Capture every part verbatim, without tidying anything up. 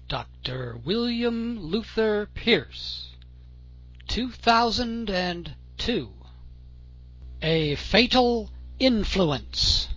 Doctor William Luther Pierce, two thousand two. A Fatal Influence.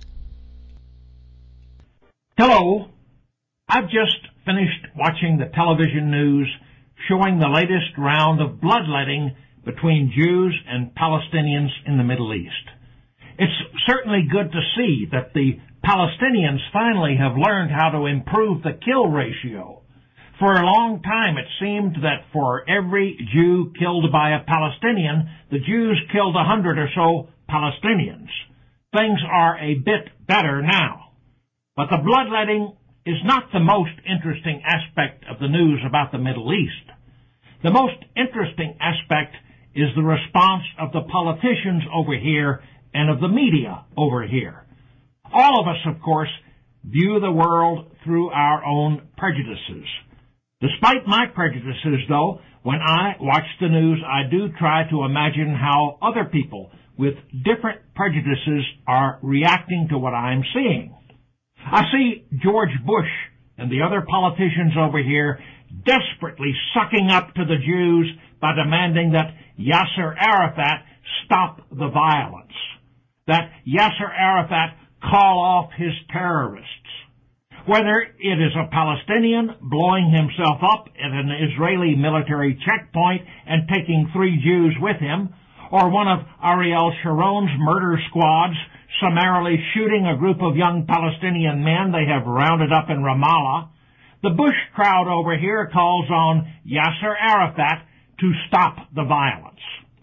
Hello. I've just finished watching the television news showing the latest round of bloodletting between Jews and Palestinians in the Middle East. It's certainly good to see that the Palestinians finally have learned how to improve the kill ratio. For a long time it seemed that for every Jew killed by a Palestinian, the Jews killed a hundred or so Palestinians. Things are a bit better now. But the bloodletting is not the most interesting aspect of the news about the Middle East. The most interesting aspect is the response of the politicians over here and of the media over here. All of us, of course, view the world through our own prejudices. Despite my prejudices, though, when I watch the news, I do try to imagine how other people with different prejudices are reacting to what I'm seeing. I see George Bush and the other politicians over here desperately sucking up to the Jews by demanding that Yasser Arafat stop the violence, that Yasser Arafat call off his terrorists. Whether it is a Palestinian blowing himself up at an Israeli military checkpoint and taking three Jews with him, or one of Ariel Sharon's murder squads summarily shooting a group of young Palestinian men they have rounded up in Ramallah, the Bush crowd over here calls on Yasser Arafat to stop the violence.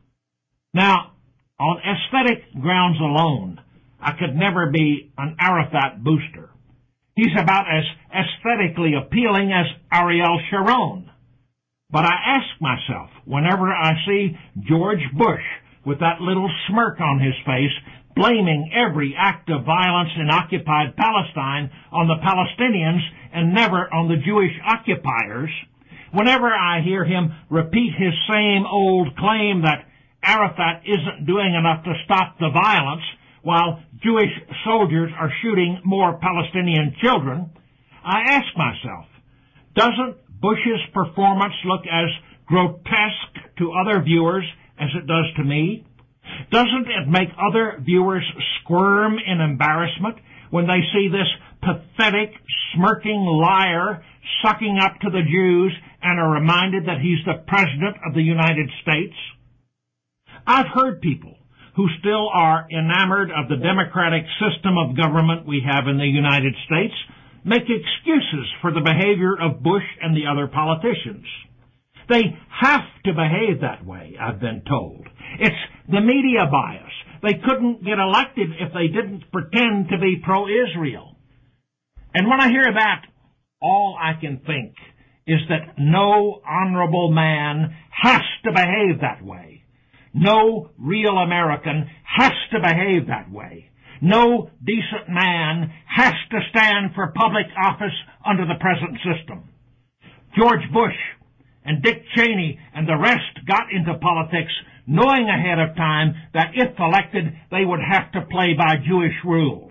Now, on aesthetic grounds alone, I could never be an Arafat booster. He's about as aesthetically appealing as Ariel Sharon. But I ask myself, whenever I see George Bush with that little smirk on his face, blaming every act of violence in occupied Palestine on the Palestinians and never on the Jewish occupiers, whenever I hear him repeat his same old claim that Arafat isn't doing enough to stop the violence while Jewish soldiers are shooting more Palestinian children, I ask myself, doesn't Bush's performance look as grotesque to other viewers as it does to me? Doesn't it make other viewers squirm in embarrassment when they see this pathetic, smirking liar sucking up to the Jews and are reminded that he's the President of the United States? I've heard people who still are enamored of the democratic system of government we have in the United States make excuses for the behavior of Bush and the other politicians. They have to behave that way, I've been told. It's the media bias. They couldn't get elected if they didn't pretend to be pro-Israel. And when I hear that, all I can think is that no honorable man has to behave that way. No real American has to behave that way. No decent man has to stand for public office under the present system. George Bush and Dick Cheney and the rest got into politics knowing ahead of time that if elected, they would have to play by Jewish rules.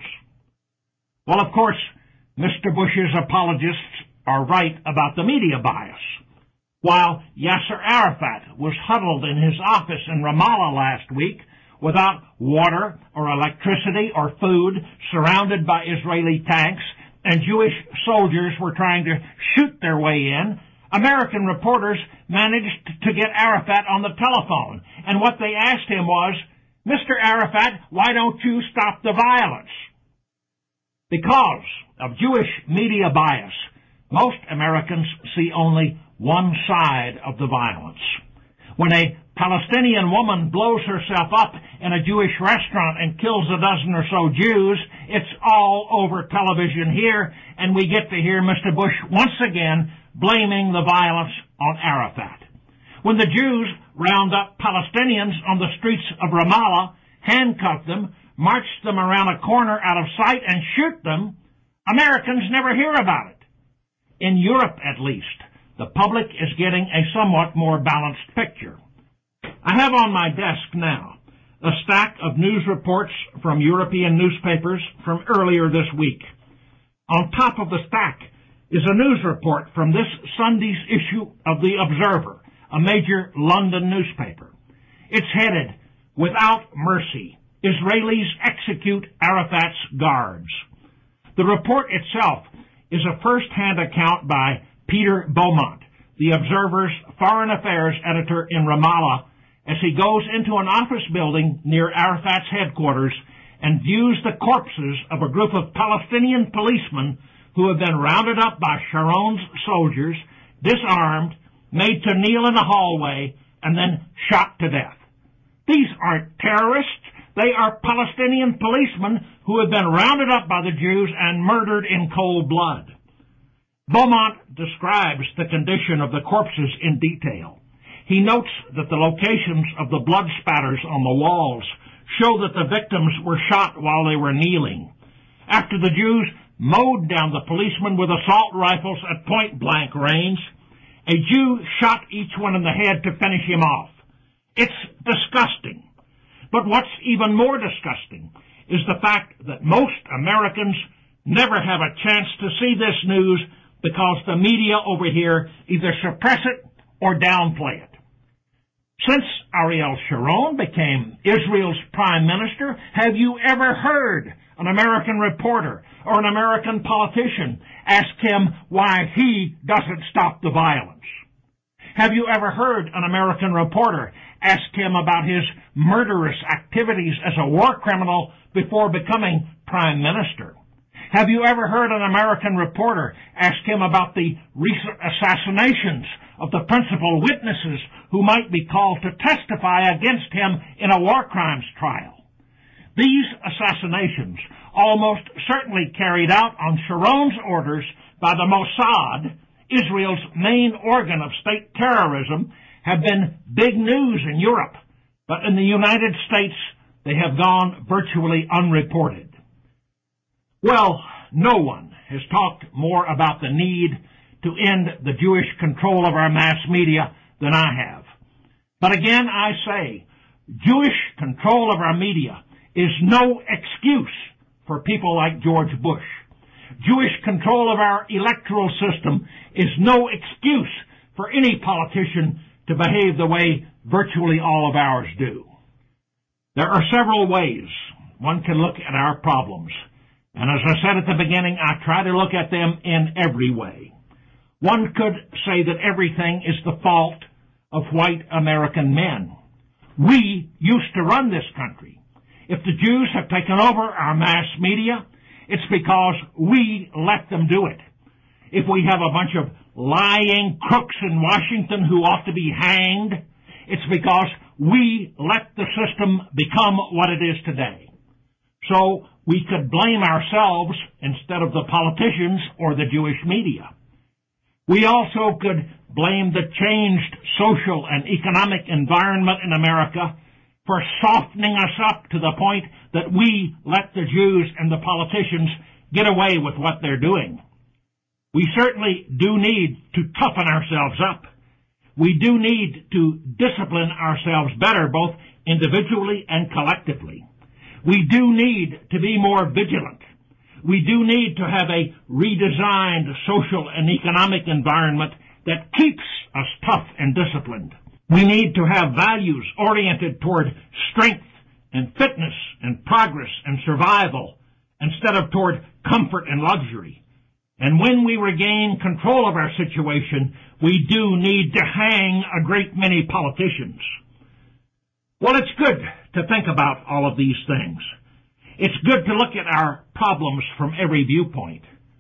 Well, of course, Mister Bush's apologists are right about the media bias. While Yasser Arafat was huddled in his office in Ramallah last week without water or electricity or food, surrounded by Israeli tanks, and Jewish soldiers were trying to shoot their way in, American reporters managed to get Arafat on the telephone, and what they asked him was, Mister Arafat, why don't you stop the violence? Because of Jewish media bias, most Americans see only one side of the violence. When a Palestinian woman blows herself up in a Jewish restaurant and kills a dozen or so Jews, it's all over television here, and we get to hear Mister Bush once again blaming the violence on Arafat. When the Jews round up Palestinians on the streets of Ramallah, handcuff them, march them around a corner out of sight, and shoot them, Americans never hear about it. In Europe, at least, the public is getting a somewhat more balanced picture. I have on my desk now a stack of news reports from European newspapers from earlier this week. On top of the stack is a news report from this Sunday's issue of The Observer, a major London newspaper. It's headed, "Without Mercy, Israelis Execute Arafat's Guards." The report itself is a first-hand account by Peter Beaumont, The Observer's foreign affairs editor in Ramallah, as he goes into an office building near Arafat's headquarters and views the corpses of a group of Palestinian policemen who have been rounded up by Sharon's soldiers, disarmed, made to kneel in the hallway, and then shot to death. These aren't terrorists. They are Palestinian policemen who have been rounded up by the Jews and murdered in cold blood. Beaumont describes the condition of the corpses in detail. He notes that the locations of the blood spatters on the walls show that the victims were shot while they were kneeling. After the Jews mowed down the policemen with assault rifles at point-blank range, a Jew shot each one in the head to finish him off. It's disgusting. But what's even more disgusting is the fact that most Americans never have a chance to see this news because the media over here either suppress it or downplay it. Since Ariel Sharon became Israel's prime minister, have you ever heard an American reporter or an American politician ask him why he doesn't stop the violence? Have you ever heard an American reporter ask him about his murderous activities as a war criminal before becoming prime minister? Have you ever heard an American reporter ask him about the recent assassinations of the principal witnesses who might be called to testify against him in a war crimes trial? These assassinations, almost certainly carried out on Sharon's orders by the Mossad, Israel's main organ of state terrorism, have been big news in Europe, but in the United States they have gone virtually unreported. Well, no one has talked more about the need to end the Jewish control of our mass media than I have. But again, I say, Jewish control of our media is no excuse for people like George Bush. Jewish control of our electoral system is no excuse for any politician to behave the way virtually all of ours do. There are several ways one can look at our problems, and as I said at the beginning, I try to look at them in every way. One could say that everything is the fault of white American men. We used to run this country. If the Jews have taken over our mass media, it's because we let them do it. If we have a bunch of lying crooks in Washington who ought to be hanged, it's because we let the system become what it is today. So we could blame ourselves instead of the politicians or the Jewish media. We also could blame the changed social and economic environment in America for softening us up to the point that we let the Jews and the politicians get away with what they're doing. We certainly do need to toughen ourselves up. We do need to discipline ourselves better, both individually and collectively. We do need to be more vigilant. We do need to have a redesigned social and economic environment that keeps us tough and disciplined. We need to have values oriented toward strength and fitness and progress and survival instead of toward comfort and luxury. And when we regain control of our situation, we do need to hang a great many politicians. Well, it's good to think about all of these things. It's good to look at our problems from every viewpoint.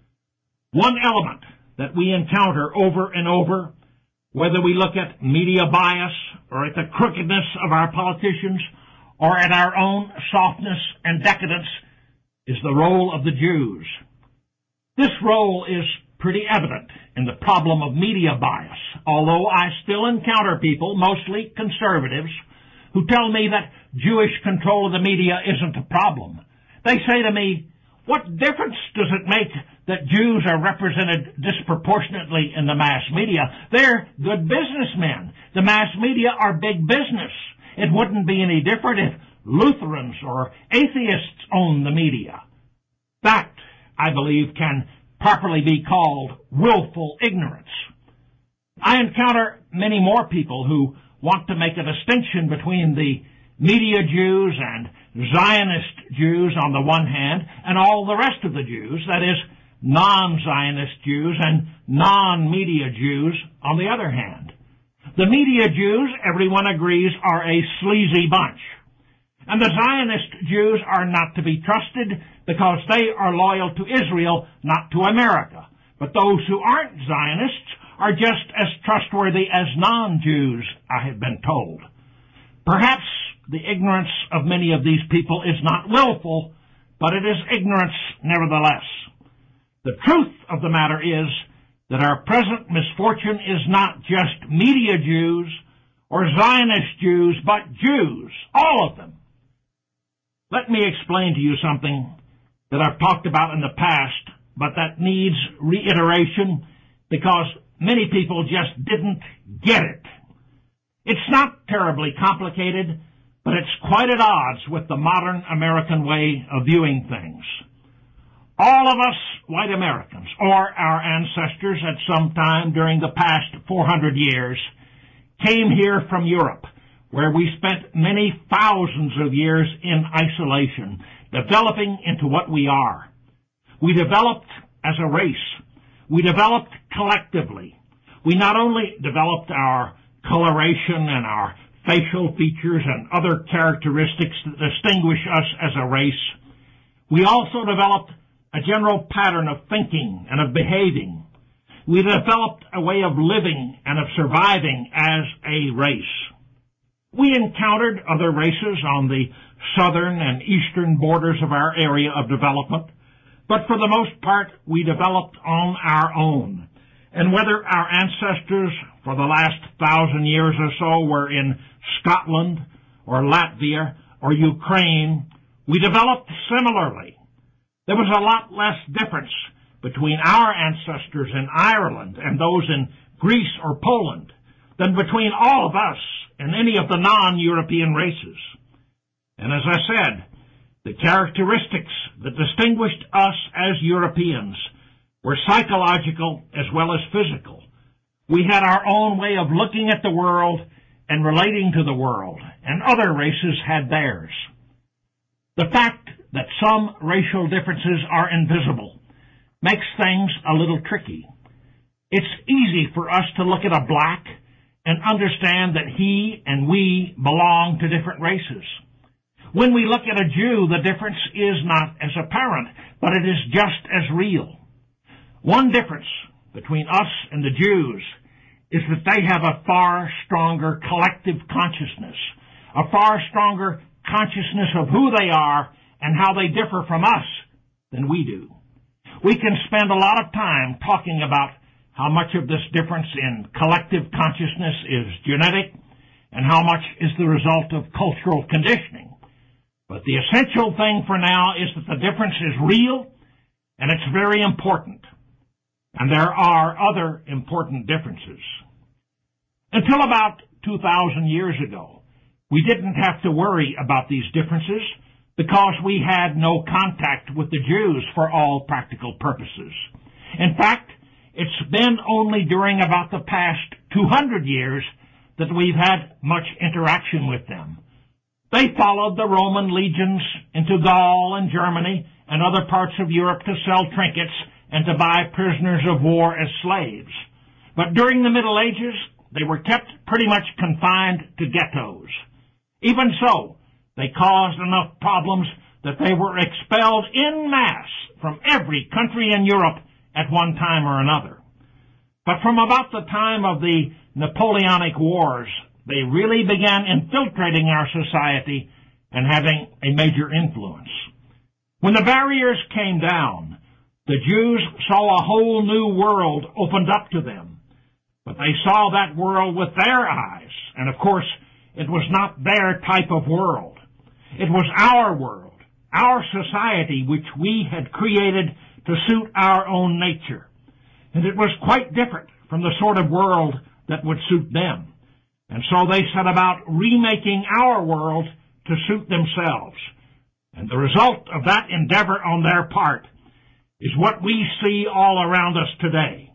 One element that we encounter over and over, whether we look at media bias or at the crookedness of our politicians or at our own softness and decadence, is the role of the Jews. This role is pretty evident in the problem of media bias, although I still encounter people, mostly conservatives, who tell me that Jewish control of the media isn't a problem. They say to me, what difference does it make that Jews are represented disproportionately in the mass media? They're good businessmen. The mass media are big business. It wouldn't be any different if Lutherans or atheists owned the media. That, I believe, can properly be called willful ignorance. I encounter many more people who want to make a distinction between the media Jews and Zionist Jews on the one hand, and all the rest of the Jews, that is, non-Zionist Jews and non-media Jews on the other hand. The media Jews, everyone agrees, are a sleazy bunch. And the Zionist Jews are not to be trusted because they are loyal to Israel, not to America. But those who aren't Zionists are just as trustworthy as non-Jews, I have been told. Perhaps the ignorance of many of these people is not willful, but it is ignorance nevertheless. The truth of the matter is that our present misfortune is not just media Jews or Zionist Jews, but Jews, all of them. Let me explain to you something that I've talked about in the past, but that needs reiteration because many people just didn't get it. It's not terribly complicated, but it's quite at odds with the modern American way of viewing things. All of us white Americans, or our ancestors at some time during the past four hundred years, came here from Europe, where we spent many thousands of years in isolation, developing into what we are. We developed as a race. We developed collectively. We not only developed our coloration and our facial features and other characteristics that distinguish us as a race, we also developed a general pattern of thinking and of behaving. We developed a way of living and of surviving as a race. We encountered other races on the southern and eastern borders of our area of development, but for the most part we developed on our own. And whether our ancestors for the last thousand years or so were in Scotland or Latvia or Ukraine, we developed similarly. There was a lot less difference between our ancestors in Ireland and those in Greece or Poland than between all of us and any of the non-European races. And as I said, the characteristics that distinguished us as Europeans were psychological as well as physical. We had our own way of looking at the world and relating to the world, and other races had theirs. The fact that some racial differences are invisible makes things a little tricky. It's easy for us to look at a black and understand that he and we belong to different races. When we look at a Jew, the difference is not as apparent, but it is just as real. One difference between us and the Jews is that they have a far stronger collective consciousness, a far stronger consciousness of who they are and how they differ from us than we do. We can spend a lot of time talking about how much of this difference in collective consciousness is genetic and how much is the result of cultural conditioning. But the essential thing for now is that the difference is real and it's very important. And there are other important differences. Until about two thousand years ago, we didn't have to worry about these differences because we had no contact with the Jews for all practical purposes. In fact, it's been only during about the past two hundred years that we've had much interaction with them. They followed the Roman legions into Gaul and Germany and other parts of Europe to sell trinkets and to buy prisoners of war as slaves. But during the Middle Ages, they were kept pretty much confined to ghettos. Even so, they caused enough problems that they were expelled en masse from every country in Europe at one time or another. But from about the time of the Napoleonic Wars, they really began infiltrating our society and having a major influence. When the barriers came down, the Jews saw a whole new world opened up to them. But they saw that world with their eyes, and of course, it was not their type of world. It was our world, our society, which we had created to suit our own nature. And it was quite different from the sort of world that would suit them. And so they set about remaking our world to suit themselves. And the result of that endeavor on their part is what we see all around us today.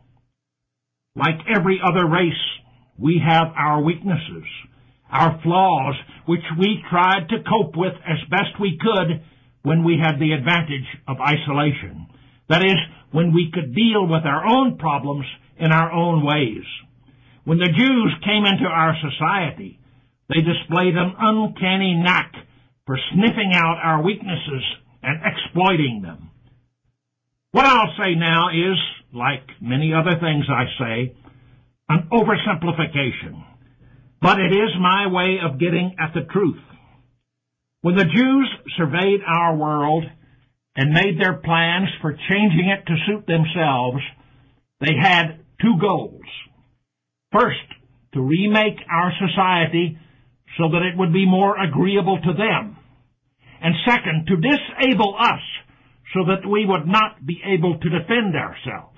Like every other race, we have our weaknesses, our flaws, which we tried to cope with as best we could when we had the advantage of isolation. That is, when we could deal with our own problems in our own ways. When the Jews came into our society, they displayed an uncanny knack for sniffing out our weaknesses and exploiting them. What I'll say now is, like many other things I say, an oversimplification. But it is my way of getting at the truth. When the Jews surveyed our world and made their plans for changing it to suit themselves, they had two goals. First, to remake our society so that it would be more agreeable to them. And second, to disable us so that we would not be able to defend ourselves.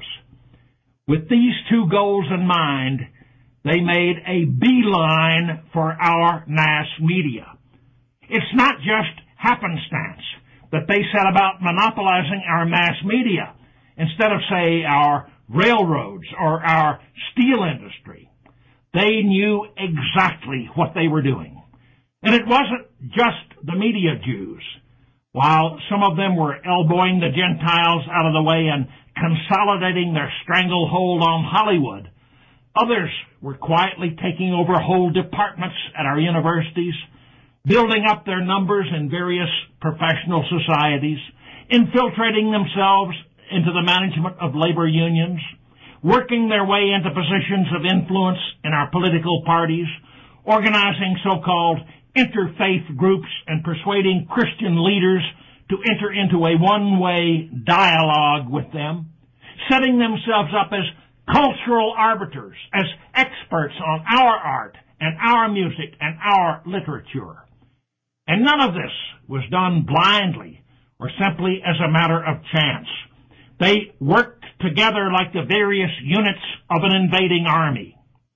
With these two goals in mind, they made a beeline for our mass media. It's not just happenstance that they set about monopolizing our mass media instead of, say, our railroads or our steel industry. They knew exactly what they were doing. And it wasn't just the media Jews. While some of them were elbowing the Gentiles out of the way and consolidating their stranglehold on Hollywood, others were quietly taking over whole departments at our universities, building up their numbers in various professional societies, infiltrating themselves into the management of labor unions, working their way into positions of influence in our political parties, organizing so-called interfaith groups and persuading Christian leaders to enter into a one-way dialogue with them, setting themselves up as cultural arbiters, as experts on our art and our music and our literature. And none of this was done blindly or simply as a matter of chance. They worked together like the various units of an invading army.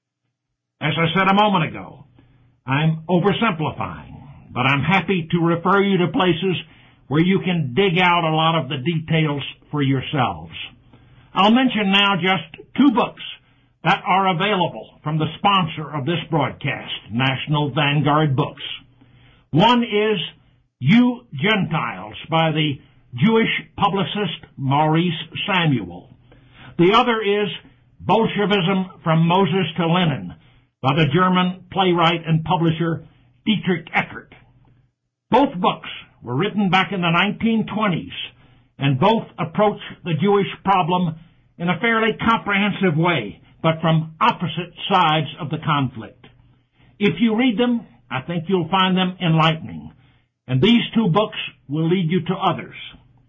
As I said a moment ago, I'm oversimplifying, but I'm happy to refer you to places where you can dig out a lot of the details for yourselves. I'll mention now just two books that are available from the sponsor of this broadcast, National Vanguard Books. One is You Gentiles by the Jewish publicist Maurice Samuel. The other is Bolshevism from Moses to Lenin by the German playwright and publisher Dietrich Eckart. Both books were written back in the nineteen twenties, and both approach the Jewish problem in a fairly comprehensive way, but from opposite sides of the conflict. If you read them, I think you'll find them enlightening, and these two books will lead you to others.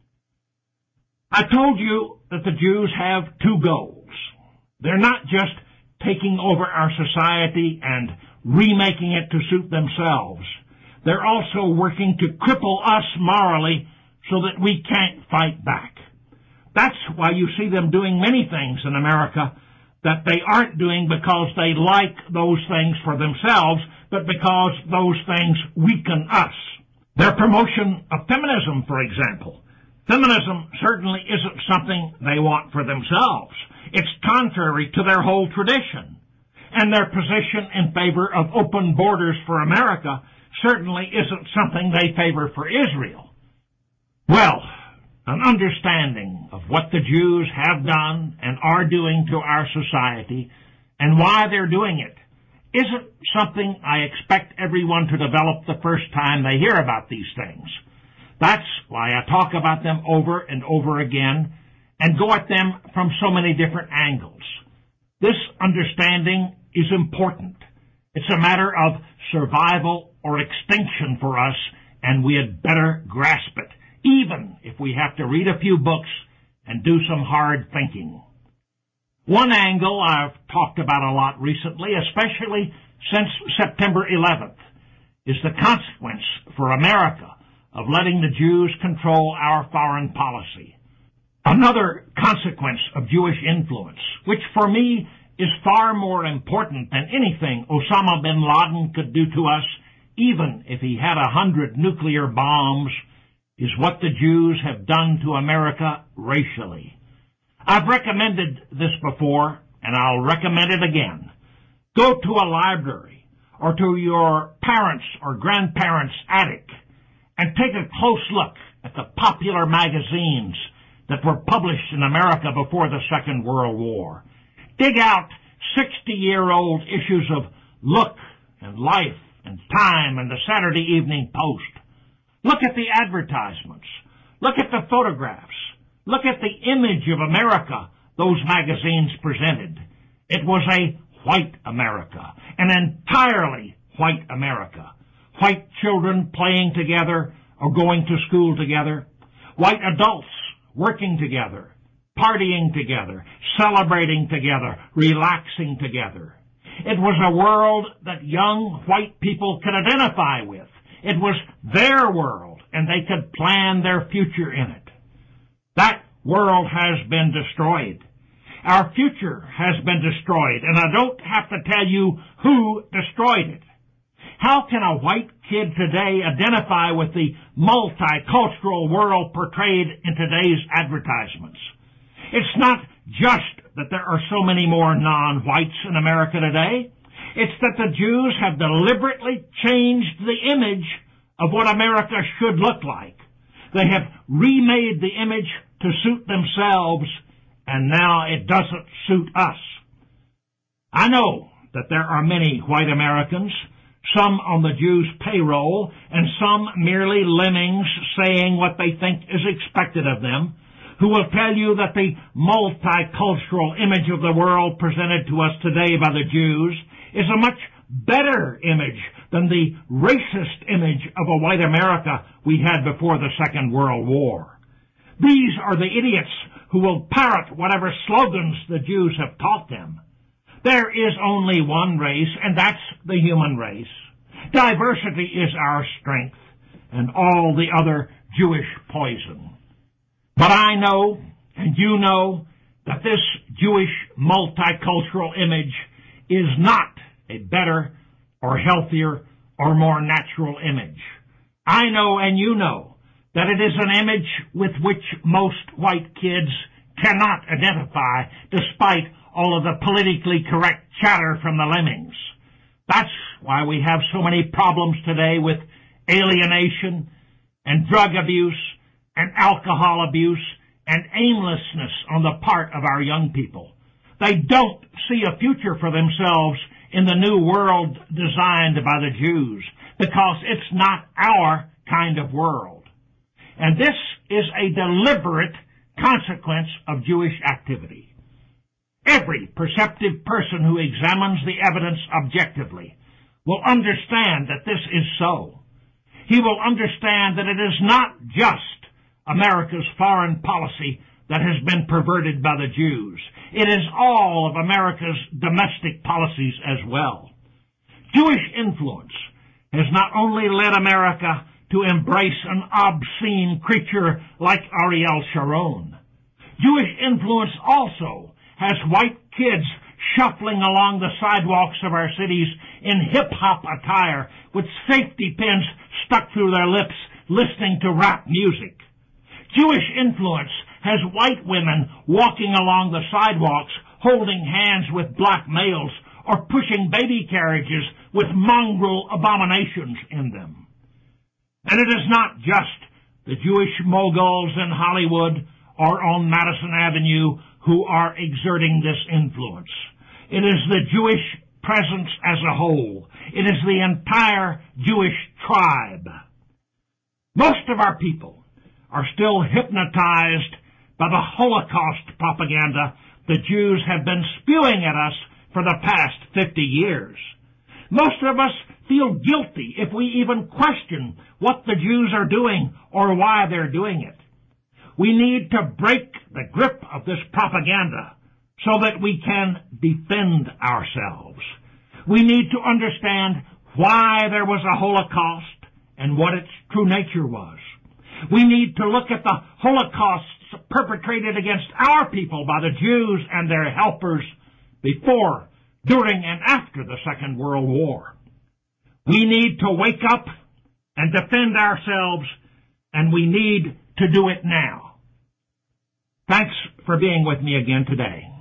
I told you that the Jews have two goals. They're not just taking over our society and remaking it to suit themselves. They're also working to cripple us morally so that we can't fight back. That's why you see them doing many things in America that they aren't doing because they like those things for themselves, but because those things weaken us. Their promotion of feminism, for example. Feminism certainly isn't something they want for themselves. It's contrary to their whole tradition. And their position in favor of open borders for America certainly isn't something they favor for Israel. Well, an understanding of what the Jews have done and are doing to our society and why they're doing it isn't something I expect everyone to develop the first time they hear about these things. That's why I talk about them over and over again and go at them from so many different angles. This understanding is important. It's a matter of survival or extinction for us, and we had better grasp it, even if we have to read a few books and do some hard thinking. One angle I've talked about a lot recently, especially since September eleventh, is the consequence for America of letting the Jews control our foreign policy. Another consequence of Jewish influence, which for me is far more important than anything Osama bin Laden could do to us, even if he had a hundred nuclear bombs, is what the Jews have done to America racially. I've recommended this before, and I'll recommend it again. Go to a library or to your parents' or grandparents' attic and take a close look at the popular magazines that were published in America before the Second World War. Dig out sixty-year-old issues of Look and Life and Time and the Saturday Evening Post. Look at the advertisements. Look at the photographs. Look at the image of America those magazines presented. It was a white America, an entirely white America. White children playing together or going to school together. White adults working together, partying together, celebrating together, relaxing together. It was a world that young white people could identify with. It was their world, and they could plan their future in it. That world has been destroyed. Our future has been destroyed, and I don't have to tell you who destroyed it. How can a white kid today identify with the multicultural world portrayed in today's advertisements? It's not just that there are so many more non-whites in America today. It's that the Jews have deliberately changed the image of what America should look like. They have remade the image to suit themselves, and now it doesn't suit us. I know that there are many white Americans, some on the Jews' payroll, and some merely lemmings saying what they think is expected of them, who will tell you that the multicultural image of the world presented to us today by the Jews is a much better image than the racist image of a white America we had before the Second World War. These are the idiots who will parrot whatever slogans the Jews have taught them. There is only one race, and that's the human race. Diversity is our strength, and all the other Jewish poison. But I know, and you know, that this Jewish multicultural image is not a better or healthier or more natural image. I know, and you know, that it is an image with which most white kids cannot identify, despite all of the politically correct chatter from the lemmings. That's why we have so many problems today with alienation and drug abuse and alcohol abuse and aimlessness on the part of our young people. They don't see a future for themselves in the new world designed by the Jews, because it's not our kind of world. And this is a deliberate consequence of Jewish activity. Every perceptive person who examines the evidence objectively will understand that this is so. He will understand that it is not just America's foreign policy that has been perverted by the Jews. It is all of America's domestic policies as well. Jewish influence has not only led America to embrace an obscene creature like Ariel Sharon. Jewish influence also has white kids shuffling along the sidewalks of our cities in hip-hop attire with safety pins stuck through their lips, listening to rap music. Jewish influence has white women walking along the sidewalks holding hands with black males or pushing baby carriages with mongrel abominations in them. And it is not just the Jewish moguls in Hollywood or on Madison Avenue who are exerting this influence. It is the Jewish presence as a whole. It is the entire Jewish tribe. Most of our people are still hypnotized by the Holocaust propaganda the Jews have been spewing at us for the past fifty years. Most of us feel guilty if we even question what the Jews are doing or why they're doing it. We need to break the grip of this propaganda so that we can defend ourselves. We need to understand why there was a Holocaust and what its true nature was. We need to look at the Holocausts perpetrated against our people by the Jews and their helpers before, during, and after the Second World War. We need to wake up and defend ourselves and we need to do it now. Thanks for being with me again today.